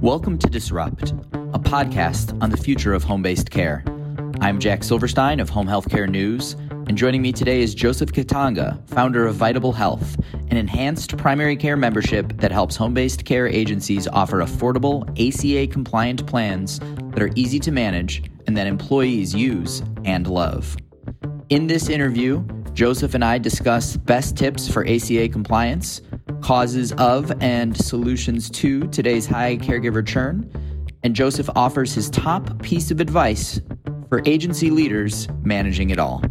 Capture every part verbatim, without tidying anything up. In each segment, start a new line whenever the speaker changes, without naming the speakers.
Welcome to Disrupt, a podcast on the future of home-based care. I'm Jack Silverstein of Home Healthcare News, and joining me today is Joseph Katanga, founder of Vitable Health, an enhanced primary care membership that helps home-based care agencies offer affordable A C A-compliant plans that are easy to manage and that employees use and love. In this interview, Joseph and I discuss best tips for A C A compliance, causes of and solutions to today's high caregiver churn, and Joseph offers his top piece of advice for agency leaders managing it all.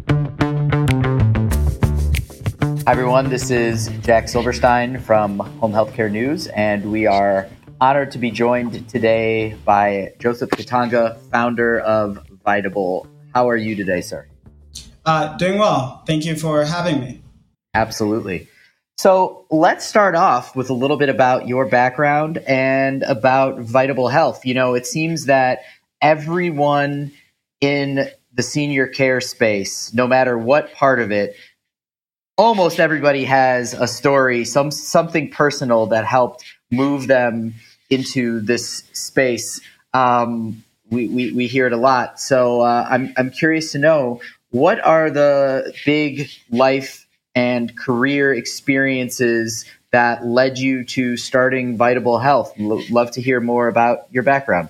Hi everyone, this is Jack Silverstein from Home Healthcare News, and we are honored to be joined today by Joseph Katanga, founder of Vitable. How are you today, sir?
Uh, doing well. Thank you for having me.
Absolutely. So let's start off with a little bit about your background and about Vitable Health. You know, it seems that everyone in the senior care space, no matter what part of it, almost everybody has a story, some something personal that helped move them into this space. Um, we, we, we hear it a lot. So uh, I'm I'm curious to know, what are the big life and career experiences that led you to starting Vitable Health? L- love to hear more about your background.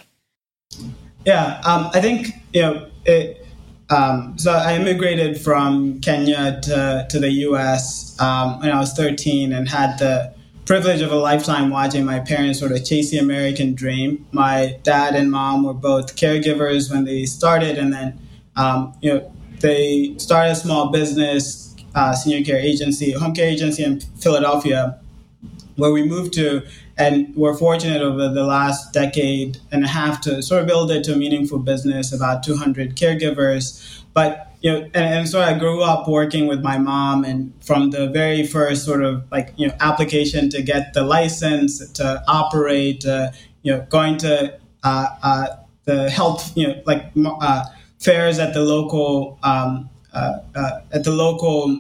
Yeah, um, I think, you know, it, um, so I immigrated from Kenya to, to the U S um, when I was thirteen and had the privilege of a lifetime watching my parents sort of chase the American dream. My dad and mom were both caregivers when they started, and then, um, you know, they started a small business, Uh, senior care agency, home care agency in Philadelphia, where we moved to, and we're fortunate over the last decade and a half to sort of build it to a meaningful business, about two hundred caregivers. But, you know, and, and so I grew up working with my mom, and from the very first sort of like, you know, application to get the license to operate, uh, you know, going to uh, uh, the health, you know, like uh, fairs at the local um, Uh, uh, at the local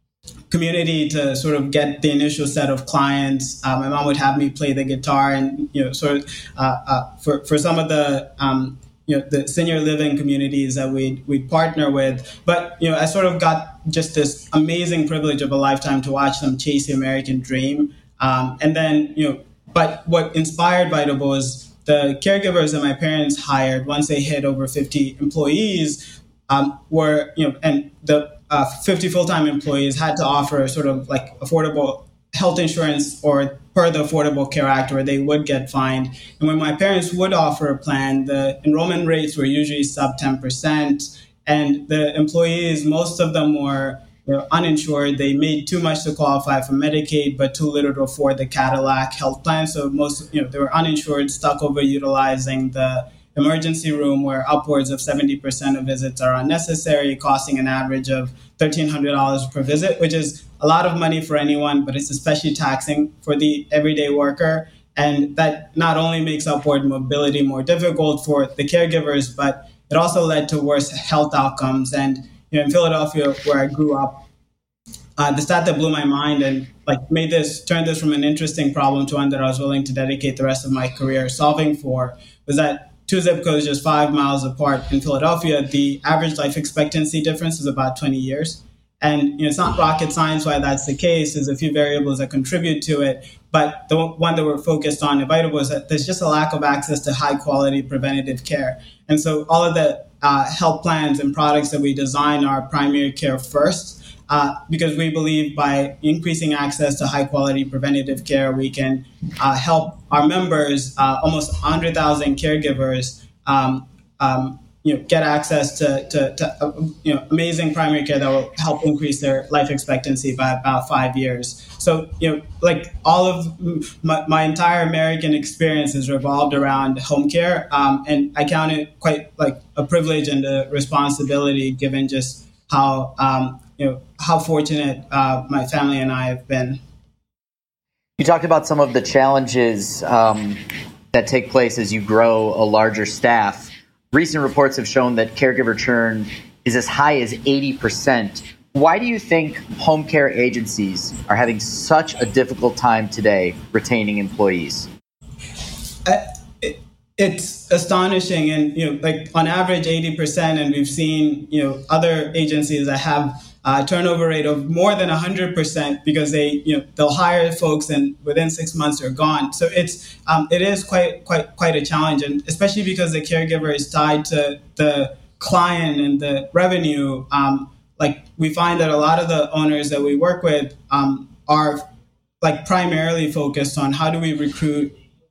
community to sort of get the initial set of clients. Uh, my mom would have me play the guitar, and you know, sort of uh, uh, for for some of the um, you know the senior living communities that we we partner with. But you know, I sort of got just this amazing privilege of a lifetime to watch them chase the American dream. Um, and then you know, but what inspired Vitable was the caregivers that my parents hired once they hit over fifty employees. Um, were, you know, and the uh, fifty full-time employees had to offer sort of like affordable health insurance or per the Affordable Care Act, or they would get fined. And when my parents would offer a plan, the enrollment rates were usually sub ten percent. And the employees, most of them were, you know, uninsured. They made too much to qualify for Medicaid, but too little to afford the Cadillac health plan. So most, you know, they were uninsured, stuck overutilizing the emergency room, where upwards of seventy percent of visits are unnecessary, costing an average of thirteen hundred dollars per visit, which is a lot of money for anyone, but it's especially taxing for the everyday worker. And that not only makes upward mobility more difficult for the caregivers, but it also led to worse health outcomes. And you know, in Philadelphia, where I grew up, uh, the stat that blew my mind and like made this, turned this from an interesting problem to one that I was willing to dedicate the rest of my career solving for, was that two zip codes just five miles apart in Philadelphia, the average life expectancy difference is about twenty years. And you know, it's not rocket science why that's the case. There's a few variables that contribute to it. But the one that we're focused on at Vitable is that there's just a lack of access to high quality preventative care. And so all of the uh, health plans and products that we design are primary care first. Uh, because we believe by increasing access to high-quality preventative care, we can uh, help our members, uh, almost one hundred thousand caregivers, um, um, you know, get access to, to, to uh, you know, amazing primary care that will help increase their life expectancy by about five years. So, you know, like all of my, my entire American experience is revolved around home care, um, and I count it quite like a privilege and a responsibility, given just how um, you know, how fortunate uh, my family and I have been.
You talked about some of the challenges um, that take place as you grow a larger staff. Recent reports have shown that caregiver churn is as high as eighty percent. Why do you think home care agencies are having such a difficult time today retaining employees?
Uh, it, it's astonishing, and you know, like on average, eighty percent, and we've seen you know other agencies that have a turnover rate of more than one hundred percent because they you know they'll hire folks and within six months they're gone. So it's um, it is quite quite quite a challenge, and especially because the caregiver is tied to the client and the revenue. Um, like we find that a lot of the owners that we work with um, are like primarily focused on how do we recruit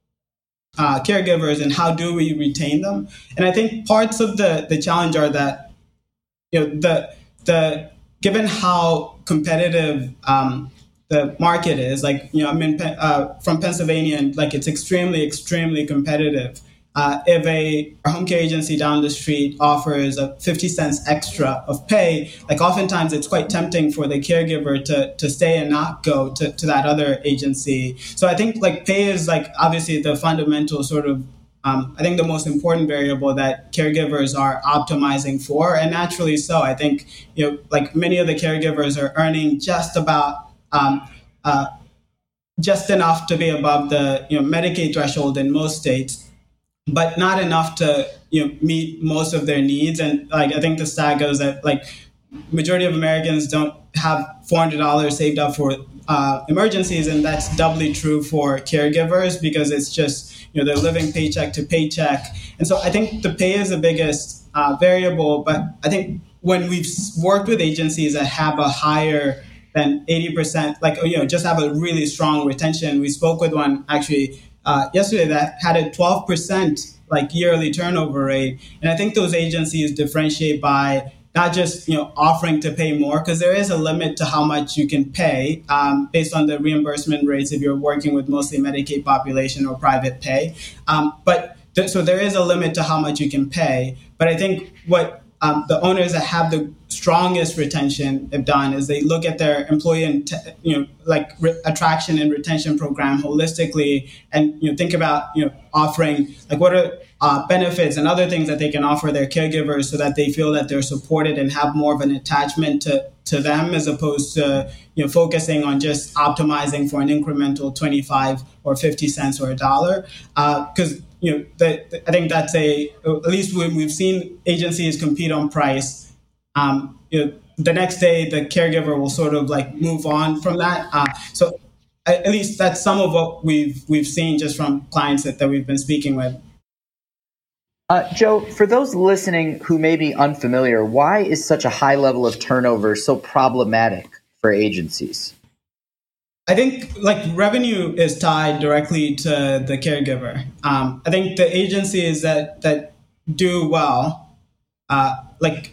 uh, caregivers and how do we retain them. And I think parts of the the challenge are that you know the the given how competitive um, the market is, like you know I'm in uh, from Pennsylvania, and like it's extremely extremely competitive. Uh, if a home care agency down the street offers a fifty cents extra of pay, like oftentimes it's quite tempting for the caregiver to, to stay and not go to, to that other agency. So I think like pay is like obviously the fundamental sort of, um, I think the most important variable that caregivers are optimizing for. And naturally so, I think, you know, like many of the caregivers are earning just about, um, uh, just enough to be above the you know Medicaid threshold in most states, but not enough to you know meet most of their needs. And like I think the stat goes that like majority of Americans don't have four hundred dollars saved up for uh, emergencies, and that's doubly true for caregivers because it's just you know they're living paycheck to paycheck. And so I think the pay is the biggest uh, variable. But I think when we've worked with agencies that have a higher than eighty percent, like you know just have a really strong retention. We spoke with one actually Uh, yesterday that had a twelve percent like yearly turnover rate. And I think those agencies differentiate by not just, you know, offering to pay more, because there is a limit to how much you can pay um, based on the reimbursement rates if you're working with mostly Medicaid population or private pay. Um, but th- so there is a limit to how much you can pay. But I think what um, the owners that have the strongest retention have done is they look at their employee and te- you know like re- attraction and retention program holistically, and you know think about you know offering like what are uh, benefits and other things that they can offer their caregivers so that they feel that they're supported and have more of an attachment to to them, as opposed to you know focusing on just optimizing for an incremental twenty-five or fifty cents or a dollar, because uh, you know the, I think that's a at least when we've seen agencies compete on price. Um, you know, the next day, the caregiver will sort of like move on from that. Uh, so at least that's some of what we've we've seen just from clients that, that we've been speaking with.
Uh, Joe, for those listening who may be unfamiliar, why is such a high level of turnover so problematic for agencies?
I think like revenue is tied directly to the caregiver. Um, I think the agencies that that do well, uh, like.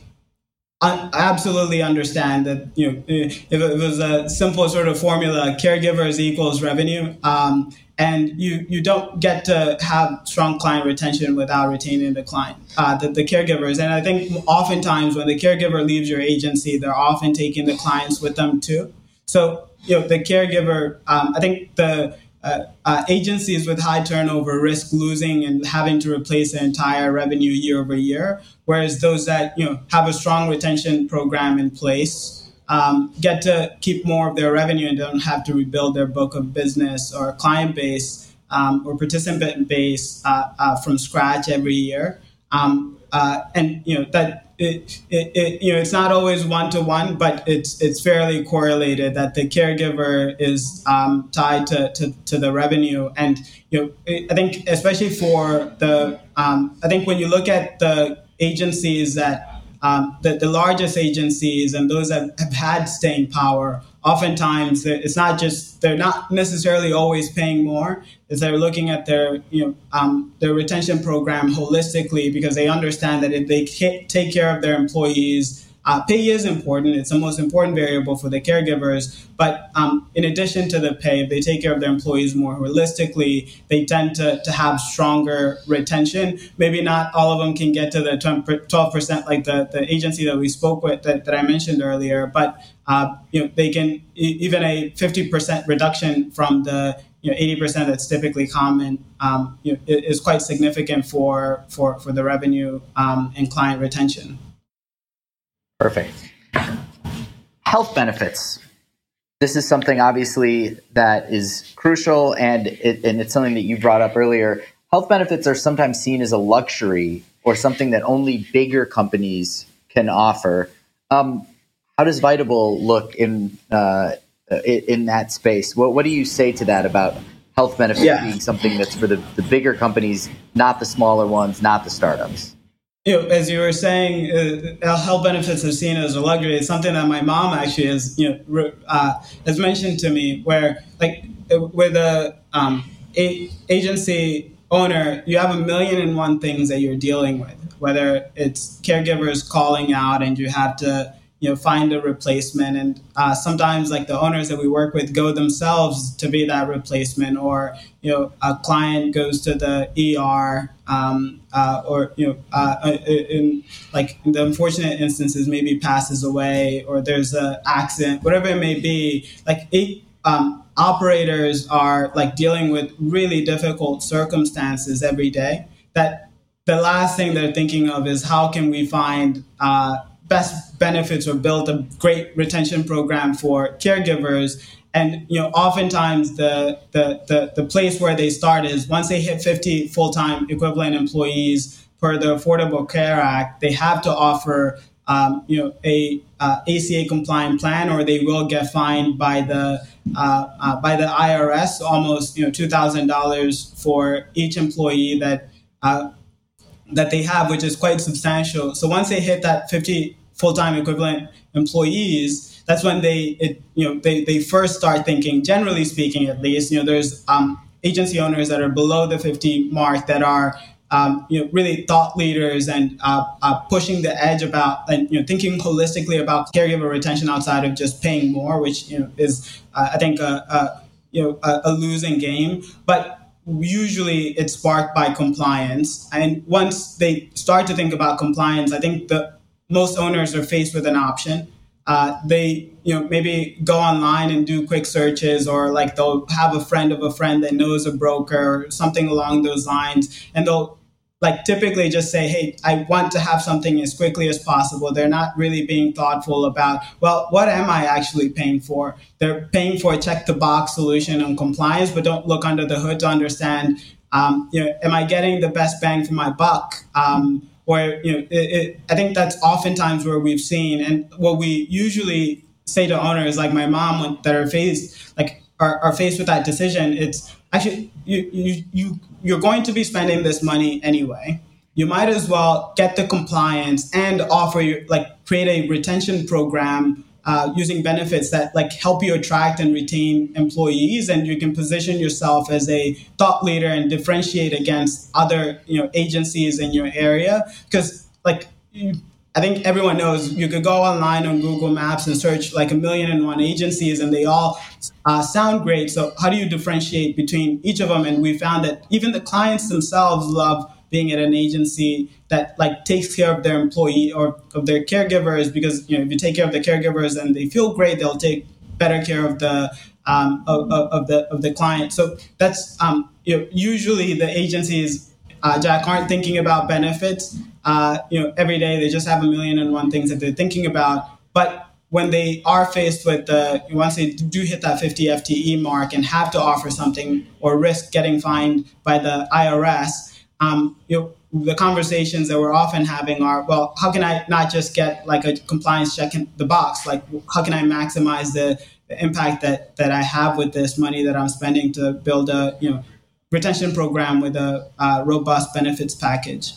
I absolutely understand that, you know, if it was a simple sort of formula, caregivers equals revenue, um, and you, you don't get to have strong client retention without retaining the client, uh, the, the caregivers. And I think oftentimes when the caregiver leaves your agency, they're often taking the clients with them too. So, you know, the caregiver, um, I think the Uh, uh, agencies with high turnover risk losing and having to replace their entire revenue year over year, whereas those that you know have a strong retention program in place um, get to keep more of their revenue and don't have to rebuild their book of business or client base um, or participant base uh, uh, from scratch every year. Um, uh, and you know that. It, it, it, you know, it's not always one to one, but it's it's fairly correlated that the caregiver is um, tied to, to, to the revenue. And you know, I think especially for the, um, I think when you look at the agencies that um, the, the largest agencies and those that have had staying power, oftentimes it's not just they're not necessarily always paying more. Is they're looking at their you know um, their retention program holistically, because they understand that if they take care of their employees, uh, pay is important. It's the most important variable for the caregivers. But um, in addition to the pay, if they take care of their employees more holistically, they tend to, to have stronger retention. Maybe not all of them can get to the twelve percent like the, the agency that we spoke with that, that I mentioned earlier, but uh, you know they can even a fifty percent reduction from the you know eighty percent that's typically common um, you know, is quite significant for for for the revenue um, and client retention.
Perfect. Health benefits. This is something obviously that is crucial, and it, and it's something that you brought up earlier. health benefits are sometimes seen as a luxury or something that only bigger companies can offer. Um, how does Vitable look in uh, in that space? What, what do you say to that about health benefits yeah. being something that's for the, the bigger companies, not the smaller ones, not the startups?
You know, as you were saying, uh, health benefits are seen as a luxury. It's something that my mom actually has, you know, uh, has mentioned to me. Where, like, with a, um, a agency owner, you have a million and one things that you're dealing with. Whether it's caregivers calling out and you have to, you know, find a replacement, and uh, sometimes like the owners that we work with go themselves to be that replacement, or you know, a client goes to the E R, um, uh, or you know, uh, in like in the unfortunate instances, maybe passes away, or there's an accident, whatever it may be. Like it, um, operators are like dealing with really difficult circumstances every day. That the last thing they're thinking of is how can we find uh, best benefits or build a great retention program for caregivers. And you know, oftentimes the, the the the place where they start is once they hit fifty full-time equivalent employees per the Affordable Care Act, they have to offer um, you know a uh, A C A compliant plan, or they will get fined by the uh, uh, by the I R S almost you know two thousand dollars for each employee that. Uh, that they have, which is quite substantial. So once they hit that fifty full-time equivalent employees, that's when they, it, you know, they, they first start thinking, generally speaking, at least, you know, there's um, agency owners that are below the fifty mark that are, um, you know, really thought leaders and uh, uh, pushing the edge about, and, you know, thinking holistically about caregiver retention outside of just paying more, which, you know, is, uh, I think, a, a, you know, a, a losing game. But usually it's sparked by compliance. And once they start to think about compliance, I think the most owners are faced with an option. Uh, they, you know, maybe go online and do quick searches, or like they'll have a friend of a friend that knows a broker or something along those lines. And they'll like typically just say, hey, I want to have something as quickly as possible. They're not really being thoughtful about, well, what am I actually paying for? They're paying for a check the box solution on compliance, but don't look under the hood to understand, um, you know, am I getting the best bang for my buck? Um, or, you know, it, it, I think that's oftentimes where we've seen, and what we usually say to owners like my mom that are faced, like are, are faced with that decision, it's actually, you, you, you, you're going to be spending this money anyway. You might as well get the compliance and offer, you, like, create a retention program uh, using benefits that, like, help you attract and retain employees, and you can position yourself as a thought leader and differentiate against other, you know, agencies in your area. Because, like, you, I think everyone knows you could go online on Google Maps and search like a million and one agencies, and they all uh, sound great. So how do you differentiate between each of them? And we found that even the clients themselves love being at an agency that like takes care of their employee or of their caregivers, because you know if you take care of the caregivers and they feel great, they'll take better care of the um, of, of, of the of the client. So that's um, you know, usually the agencies, uh, Jack, aren't thinking about benefits. Uh, you know, every day they just have a million and one things that they're thinking about. But when they are faced with the, once they do hit that fifty F T E mark and have to offer something or risk getting fined by the I R S, um, you know, the conversations that we're often having are, well, how can I not just get like a compliance check in the box? Like, how can I maximize the, the impact that that I have with this money that I'm spending to build a, you know, retention program with a uh, robust benefits package?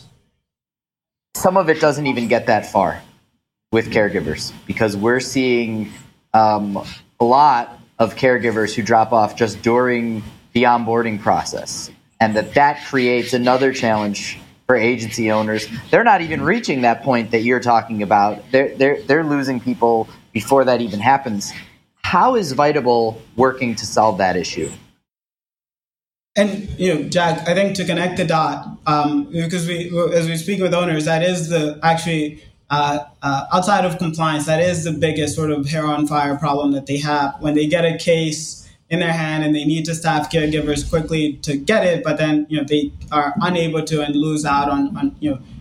Some of it doesn't even get that far with caregivers, because we're seeing um, a lot of caregivers who drop off just during the onboarding process, and that that creates another challenge for agency owners. They're not even reaching that point that you're talking about. They're they're they're losing people before that even happens. How is Vitable working to solve that issue?
And, you know, Jack, I think to connect the dot, um, because we, as we speak with owners, that is the actually, uh, uh, outside of compliance, that is the biggest sort of hair on fire problem that they have when they get a case in their hand and they need to staff caregivers quickly to get it, but then, you know, they are unable to and lose out on, on you know,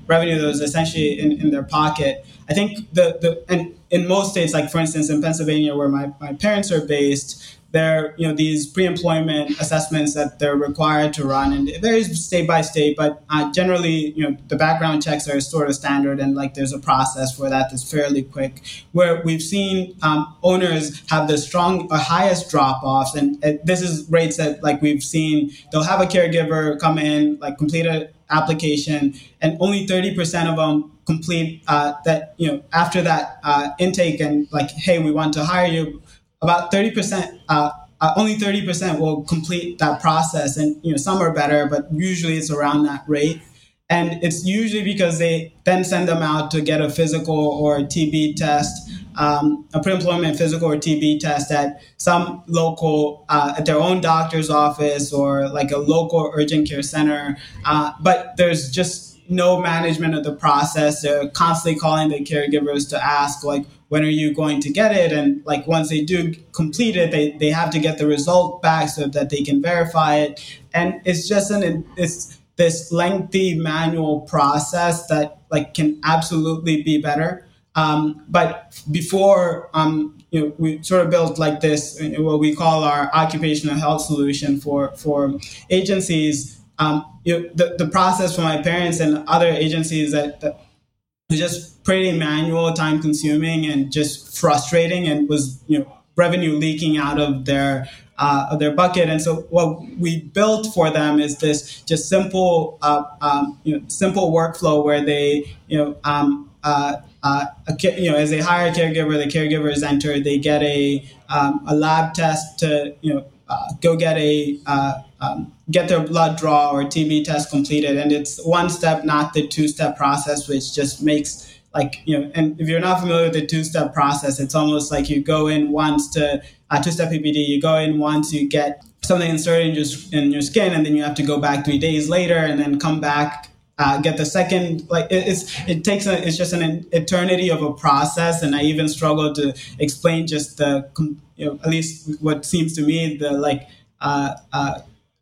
revenue that was essentially in, in their pocket. I think the, the and in most states, like for instance in Pennsylvania, where my, my parents are based, there you know these pre-employment assessments that they're required to run, and it varies state by state, but uh, generally you know the background checks are sort of standard, and like there's a process for that that's fairly quick. Where we've seen um, owners have the strong uh, highest drop-offs, and uh, this is rates that like we've seen they'll have a caregiver come in, like complete an application, and only thirty percent of them complete uh, that you know after that uh, intake and like, hey, we want to hire you. About thirty percent, uh, uh, only thirty percent will complete that process. And, you know, some are better, but usually it's around that rate. And it's usually because they then send them out to get a physical or T B test, um, a pre-employment physical or T B test at some local, uh, at their own doctor's office or like a local urgent care center. Uh, but there's just no management of the process. They're constantly calling the caregivers to ask, like, when are you going to get it? And like once they do complete it, they, they have to get the result back so that they can verify it. And it's just an it's this lengthy manual process that like can absolutely be better. Um, but before um, you know, we sort of built like this what we call our occupational health solution for for agencies. Um, you know, the the process for my parents and other agencies that. that was just pretty manual, time consuming, and just frustrating, and was you know revenue leaking out of their uh, of their bucket. And so what we built for them is this just simple uh, um, you know simple workflow where they you know um, uh, uh, a, you know as they hire a caregiver, the caregiver is entered. They get a um, a lab test to you know uh, go get a uh, um, get their blood draw or T B test completed. And it's one step, not the two-step process, which just makes like, you know, and if you're not familiar with the two-step process, it's almost like you go in once to a two-step P P D, you go in once, you get something inserted in your, in your skin, and then you have to go back three days later and then come back, uh, get the second, like it, it's, it takes a, it's just an eternity of a process. And I even struggle to explain just the, you know, at least what seems to me, the like, uh, uh,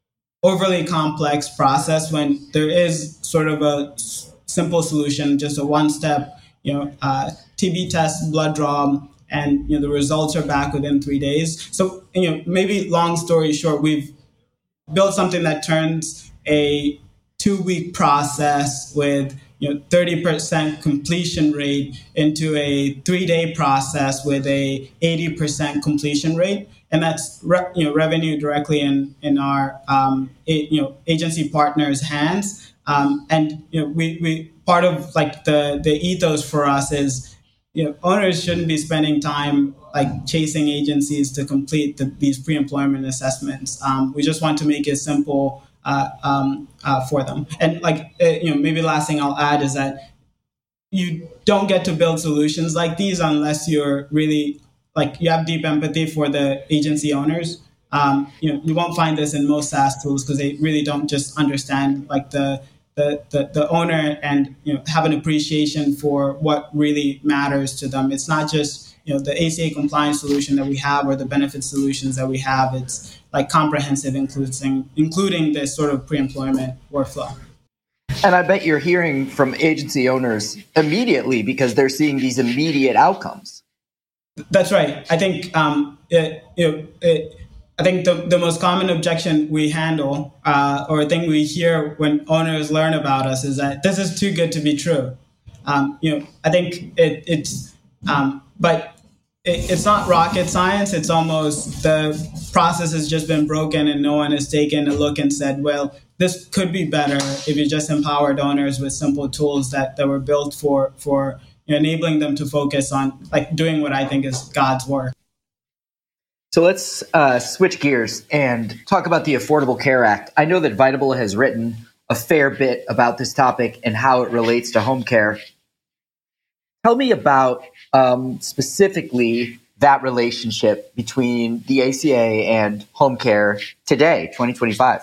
overly complex process when there is sort of a simple solution, just a one-step, you know, uh, T B test, blood draw, and you know the results are back within three days. So you know, maybe long story short, we've built something that turns a two-week process with you know thirty percent completion rate into a three-day process with a eighty percent completion rate. And that's re- you know revenue directly in in our um, a, you know agency partners' hands. Um, and you know we, we part of like the the ethos for us is you know owners shouldn't be spending time like chasing agencies to complete the, these pre-employment assessments. Um, we just want to make it simple uh, um, uh, for them. And like uh, you know maybe the last thing I'll add is that you don't get to build solutions like these unless you're really like you have deep empathy for the agency owners. Um, you know, you won't find this in most SaaS tools because they really don't just understand like the, the the the owner and you know have an appreciation for what really matters to them. It's not just you know the A C A compliance solution that we have or the benefit solutions that we have. It's like comprehensive, including including this sort of pre-employment workflow.
And I bet you're hearing from agency owners immediately because they're seeing these immediate outcomes.
That's right. I think um, it, you know, it, I think the, the most common objection we handle uh, or thing we hear when owners learn about us is that this is too good to be true. Um, you know, I think it, it's, um, but it, it's not rocket science. It's almost the process has just been broken and no one has taken a look and said, well, this could be better if you just empowered owners with simple tools that, that were built for for. You know, enabling them to focus on like doing what I think is God's work.
So let's uh, switch gears and talk about the Affordable Care Act. I know that Vitable has written a fair bit about this topic and how it relates to home care. Tell me about um, specifically that relationship between the A C A and home care today, twenty twenty-five.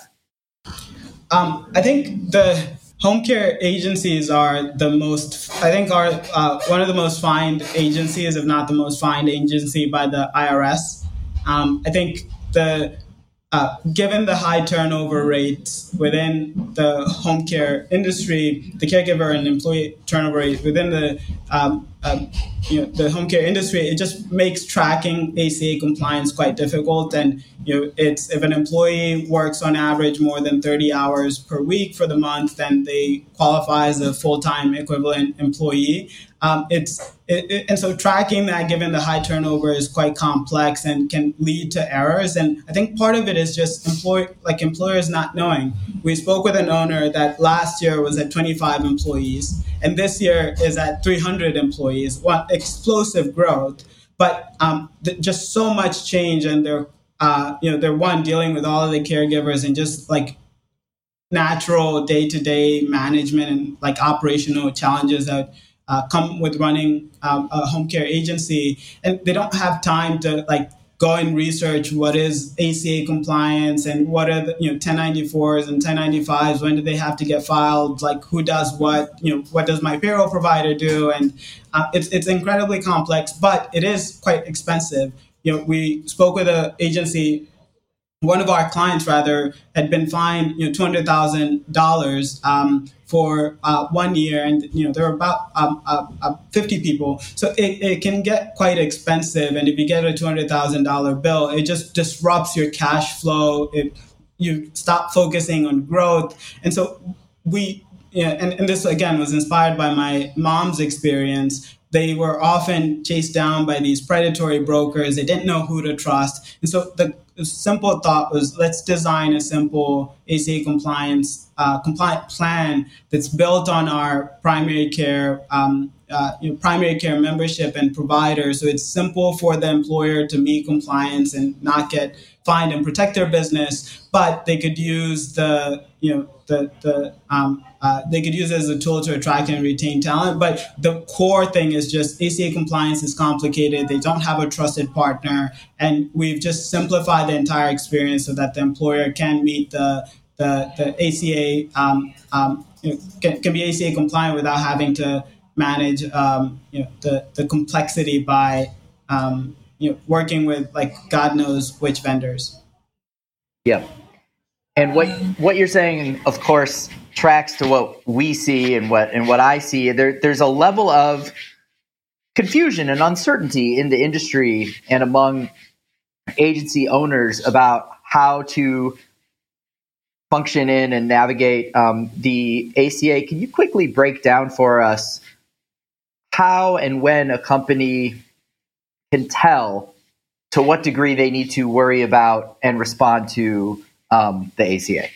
Um, I think the home care agencies are the most, I think, are uh, one of the most fined agencies, if not the most fined agency by the I R S. Um, I think the uh, given the high turnover rates within the home care industry, the caregiver and employee turnover rate within the um, um, you know, the home care industry, it just makes tracking A C A compliance quite difficult. And you know, it's if an employee works on average more than thirty hours per week for the month, then they qualify as a full-time equivalent employee. Um, it's it, it, and so tracking that, given the high turnover, is quite complex and can lead to errors. And I think part of it is just employ like employers not knowing. We spoke with an owner that last year was at twenty-five employees, and this year is at three hundred employees. What explosive growth! But um, th- just so much change, and they're uh, you know they're one dealing with all of the caregivers and just like natural day-to-day management and like operational challenges that Uh, come with running um, a home care agency, and they don't have time to like go and research what is A C A compliance and what are the you know ten ninety-fours and ten ninety-fives. When do they have to get filed? Like who does what? You know what does my payroll provider do? And uh, it's it's incredibly complex, but it is quite expensive. You know, we spoke with an agency. One of our clients, rather, had been fined, you know, two hundred thousand dollars um, for uh, one year, and you know there were about um, uh, uh, fifty people. So it, it can get quite expensive, and if you get a two hundred thousand dollar bill, it just disrupts your cash flow. It you stop focusing on growth, and so we, yeah, and, and this again was inspired by my mom's experience. They were often chased down by these predatory brokers. They didn't know who to trust. And so the, the simple thought was, let's design a simple A C A compliance uh, compliant plan that's built on our primary care um, uh, you know, primary care membership and providers. So it's simple for the employer to meet compliance and not get fined and protect their business, but they could use the you know the the um, uh, they could use it as a tool to attract and retain talent. But the core thing is just A C A compliance is complicated. They don't have a trusted partner, and we've just simplified the entire experience so that the employer can meet the the, the A C A um, um, you know, can, can be A C A compliant without having to manage um, you know the the complexity by um, you know working with like God knows which vendors.
Yeah. And what what you're saying, of course, tracks to what we see and what and what I see. There, there's a level of confusion and uncertainty in the industry and among agency owners about how to function in and navigate um, the A C A. Can you quickly break down for us how and when a company can tell to what degree they need to worry about and respond to Um, the A C A?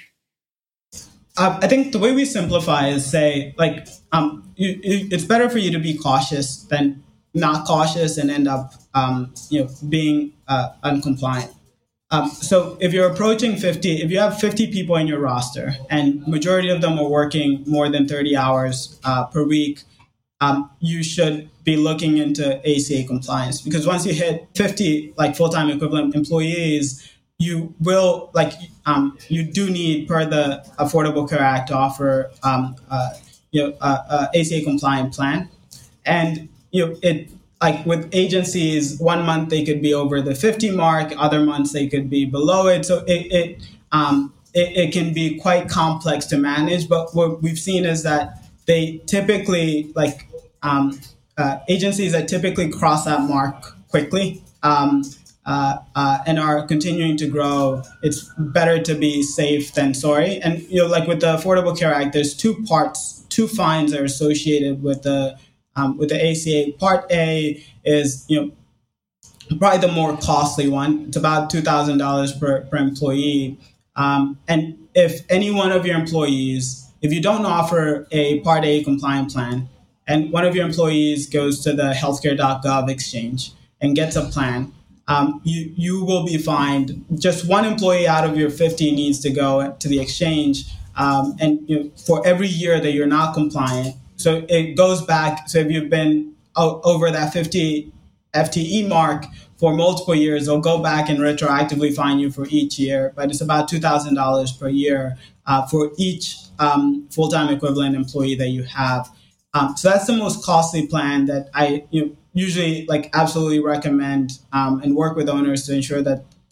Uh, I think the way we simplify is say, like, um, you, you, it's better for you to be cautious than not cautious and end up, um, you know, being uh, uncompliant. Um, so if you're approaching fifty, if you have fifty people in your roster and majority of them are working more than thirty hours uh, per week, um, you should be looking into A C A compliance, because once you hit fifty, like full-time equivalent employees, you will like um, you do need, per the Affordable Care Act, to offer um, uh, you know uh, uh, A C A compliant plan, and you know it like with agencies, one month they could be over the fifty mark, other months they could be below it. So it it um, it, it can be quite complex to manage. But what we've seen is that they typically like um, uh, agencies that typically cross that mark quickly. Um, Uh, uh, and are continuing to grow. It's better to be safe than sorry. And you know, like with the Affordable Care Act, there's two parts, two fines are associated with the um, with the A C A. Part A is you know probably the more costly one. It's about two thousand dollars per per employee. Um, and if any one of your employees, if you don't offer a Part A compliant plan, and one of your employees goes to the healthcare dot gov exchange and gets a plan, Um, you you will be fined. Just one employee out of your fifty needs to go to the exchange, um, and you know, for every year that you're not compliant. So it goes back. So if you've been o- over that fifty F T E mark for multiple years, they'll go back and retroactively fine you for each year. But it's about two thousand dollars per year uh, for each um, full-time equivalent employee that you have. Um, so that's the most costly plan that I you know, usually like absolutely recommend um, and work with owners to ensure that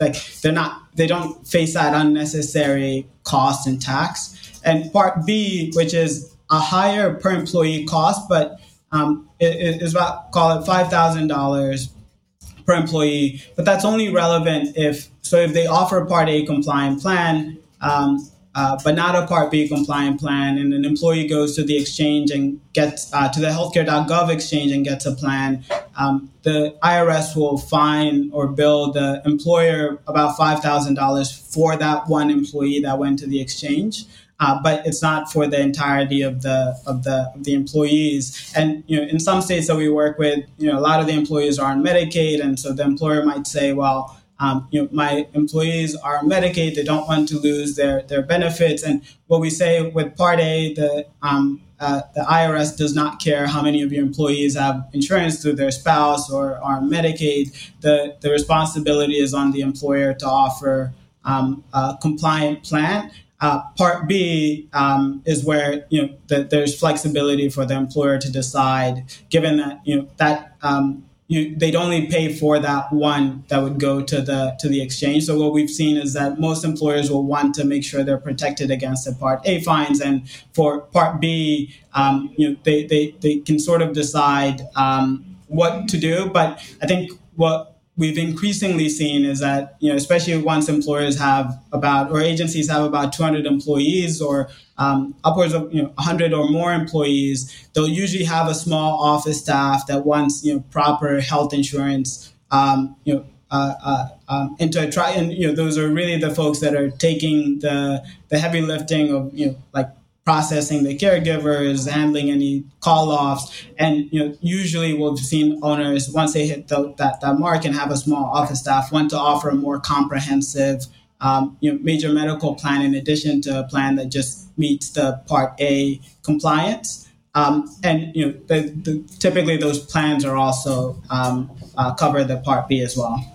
like they're not, they don't face that unnecessary cost and tax. And Part B, which is a higher per employee cost, but um, it is about, call it five thousand dollars per employee. But that's only relevant if, so if they offer a Part A compliant plan, um, uh, but not a Part B compliant plan, and an employee goes to the exchange and gets uh, to the healthcare dot gov exchange and gets a plan, um, the I R S will fine or bill the employer about five thousand dollars for that one employee that went to the exchange. Uh, but it's not for the entirety of the of the of the employees. And you know, in some states that we work with, you know, a lot of the employees are on Medicaid, and so the employer might say, well, um, you know, my employees are on Medicaid; they don't want to lose their their benefits. And what we say with Part A, the um, uh, the I R S does not care how many of your employees have insurance through their spouse or are on Medicaid. The the responsibility is on the employer to offer um, a compliant plan. Uh, Part B um, is where you know the, there's flexibility for the employer to decide, given that you know that um, you, they'd only pay for that one that would go to the to the exchange. So what we've seen is that most employers will want to make sure they're protected against the Part A fines, and for Part B, um, you know they, they they can sort of decide um, what to do. But I think what we've increasingly seen is that, you know, especially once employers have about, or agencies have about two hundred employees or um, upwards of, you know, one hundred or more employees, they'll usually have a small office staff that wants, you know, proper health insurance, um, you know, uh, uh, um, into a try. And, you know, those are really the folks that are taking the, the heavy lifting of, you know, like, processing the caregivers, handling any call-offs. And you know, usually we've seen owners, once they hit the, that, that mark and have a small office staff, want to offer a more comprehensive um, you know, major medical plan in addition to a plan that just meets the Part A compliance. Um, and you know, the, the, typically those plans are also um, uh, cover the Part B as well.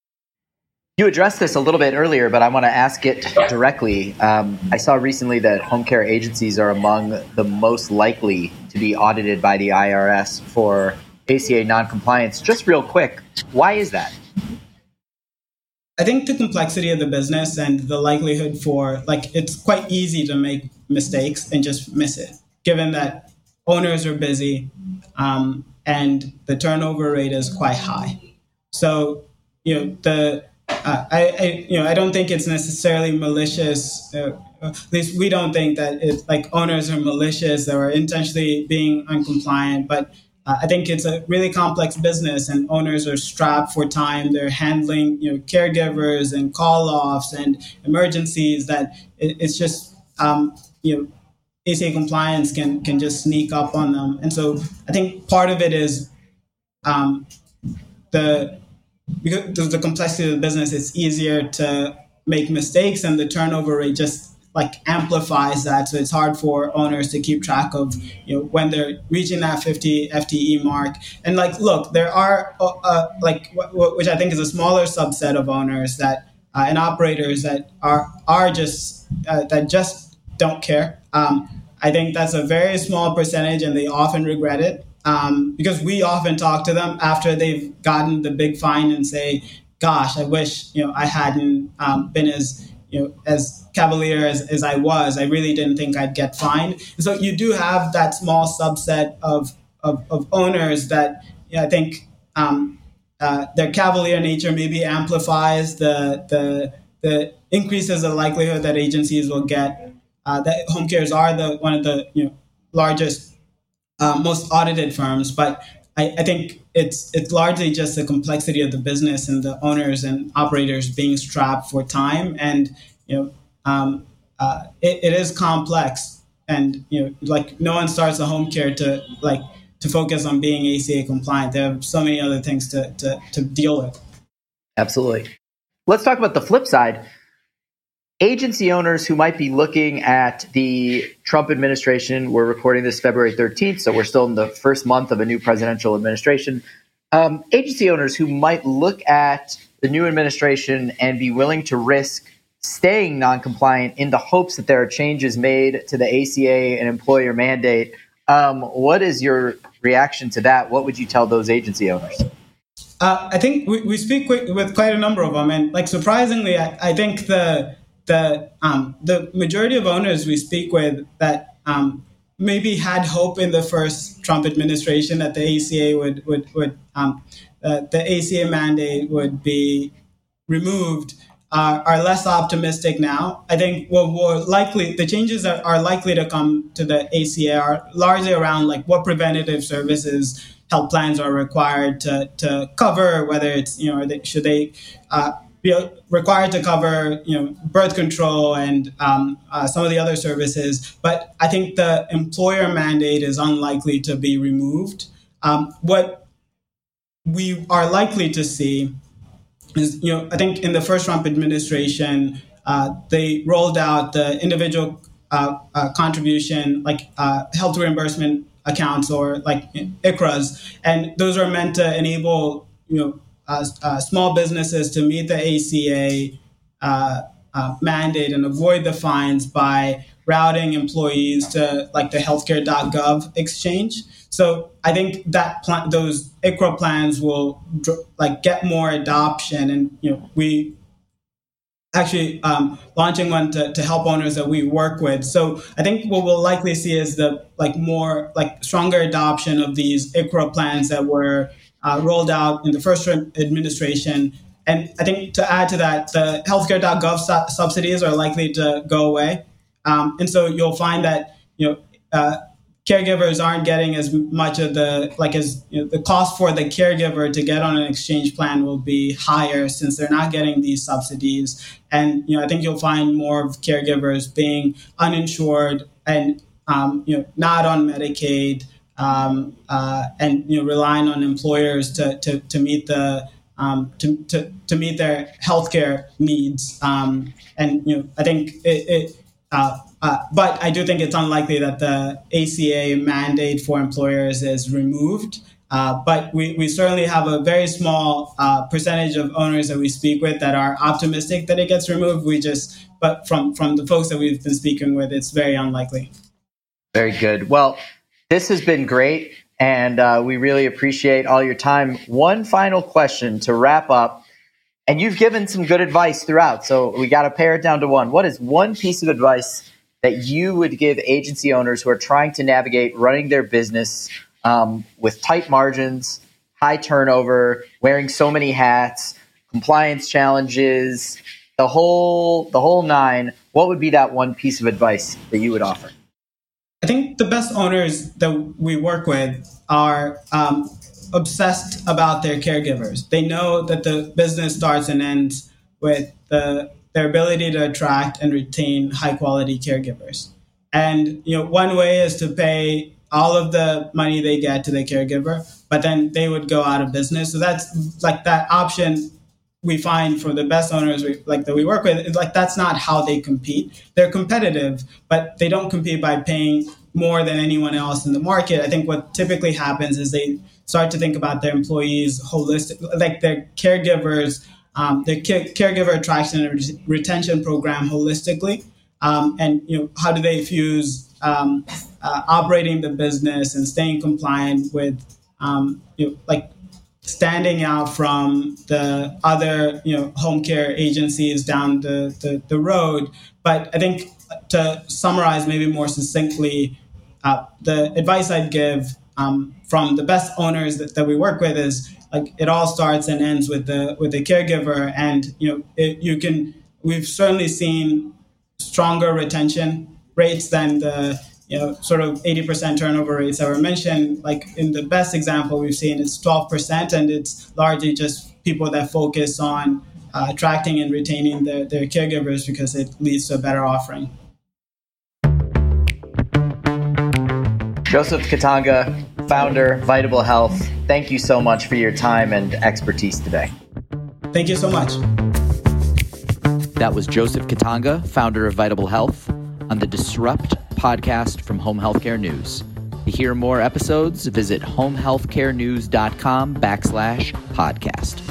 You addressed this a little bit earlier, but I want to ask it directly. Um, I saw recently that home care agencies are among the most likely to be audited by the I R S for A C A noncompliance. Just real quick, why is that?
I think the complexity of the business and the likelihood for, like, it's quite easy to make mistakes and just miss it, given that owners are busy um, and the turnover rate is quite high. So, you know, the Uh, I, I, you know, I don't think it's necessarily malicious. Uh, at least we don't think that it's like owners are malicious or intentionally being uncompliant. But uh, I think it's a really complex business, and owners are strapped for time. They're handling, you know, caregivers and call-offs and emergencies. That it, it's just, um, you know, A C A compliance can can just sneak up on them. And so I think part of it is um, the because of the complexity of the business, it's easier to make mistakes, and the turnover rate just like amplifies that. So it's hard for owners to keep track of, you know, when they're reaching that fifty F T E mark. And like, look, there are uh, like, w- w- which I think is a smaller subset of owners that uh, and operators that are are just uh, that just don't care. Um, I think that's a very small percentage, and they often regret it. Um, because we often talk to them after they've gotten the big fine and say, gosh, I wish, you know, I hadn't um, been as, you know, as cavalier as, as I was. I really didn't think I'd get fined. And so you do have that small subset of, of, of owners that, yeah, I think um, uh, their cavalier nature maybe amplifies the, the, the increases the likelihood that agencies will get, uh, that home cares are the one of the, you know, largest Uh, most audited firms, but I, I think it's it's largely just the complexity of the business and the owners and operators being strapped for time, and you know um, uh, it, it is complex, and you know like no one starts a home care to like to focus on being A C A compliant. There are so many other things to to, to deal with.
Absolutely. Let's talk about the flip side. Agency owners who might be looking at the Trump administration, we're recording this February thirteenth, so we're still in the first month of a new presidential administration. Um, agency owners who might look at the new administration and be willing to risk staying non-compliant in the hopes that there are changes made to the A C A and employer mandate. Um, what is your reaction to that? What would you tell those agency owners?
Uh, I think we, we speak with, with quite a number of them, and like surprisingly, I, I think the the um, the majority of owners we speak with that um, maybe had hope in the first Trump administration that the A C A would would would um, uh, the A C A mandate would be removed uh, are less optimistic now. I think what will likely the changes that are likely to come to the A C A are largely around like what preventative services health plans are required to, to cover, whether it's, you know, they, should they uh, be required to cover, you know, birth control and um, uh, some of the other services. But I think the employer mandate is unlikely to be removed. Um, what we are likely to see is, you know, I think in the first Trump administration, uh, they rolled out the individual uh, uh, contribution, like uh, health reimbursement accounts or like I C R As, and those are meant to enable, you know, uh, uh, small businesses to meet the A C A uh, uh, mandate and avoid the fines by routing employees to like the healthcare dot gov exchange. So I think that pl- those I C R A plans will like get more adoption, and you know we. actually um, launching one to, to help owners that we work with. So I think what we'll likely see is the like more like stronger adoption of these I C R A plans that were uh, rolled out in the first administration. And I think to add to that, the healthcare dot gov su- subsidies are likely to go away. Um, and so you'll find that, you know, uh, caregivers aren't getting as much of the, like as you know, the cost for the caregiver to get on an exchange plan will be higher since they're not getting these subsidies. And, you know, I think you'll find more of caregivers being uninsured and, um, you know, not on Medicaid um, uh, and, you know, relying on employers to, to, to meet the, um, to, to, to meet their healthcare needs. Um, and, you know, I think it, it uh, Uh, but I do think it's unlikely that the A C A mandate for employers is removed. Uh, but we, we certainly have a very small uh, percentage of owners that we speak with that are optimistic that it gets removed. We just, but from, from the folks that we've been speaking with, it's very unlikely.
Very good. Well, this has been great, and uh, we really appreciate all your time. One final question to wrap up, and you've given some good advice throughout, so we got to pare it down to one. What is one piece of advice that you would give agency owners who are trying to navigate running their business um, with tight margins, high turnover, wearing so many hats, compliance challenges, the whole the whole nine? What would be that one piece of advice that you would offer?
I think the best owners that we work with are um, obsessed about their caregivers. They know that the business starts and ends with the their ability to attract and retain high quality caregivers. And, you know, one way is to pay all of the money they get to the caregiver, but then they would go out of business. So that's like that option we find for the best owners we, like that we work with. It's like, that's not how they compete. They're competitive, but they don't compete by paying more than anyone else in the market. I think what typically happens is they start to think about their employees holistic, like their caregivers, Um, the care- caregiver attraction and re- retention program holistically, um, and you know how do they fuse um, uh, operating the business and staying compliant with um, you know, like standing out from the other you know home care agencies down the, the, the road. But I think to summarize maybe more succinctly, uh, the advice I'd give um, from the best owners that, that we work with is, like, it all starts and ends with the with the caregiver, and you know it, you can. We've certainly seen stronger retention rates than the you know sort of eighty percent turnover rates that were mentioned. Like in the best example we've seen, it's twelve percent, and it's largely just people that focus on uh, attracting and retaining their, their caregivers because it leads to a better offering.
Joseph Katanga, founder, Vitable Health, thank you so much for your time and expertise today.
Thank you so much.
That was Joseph Katanga, founder of Vitable Health, on the Disrupt podcast from Home Healthcare News. To hear more episodes, visit homehealthcarenews.com backslash podcast.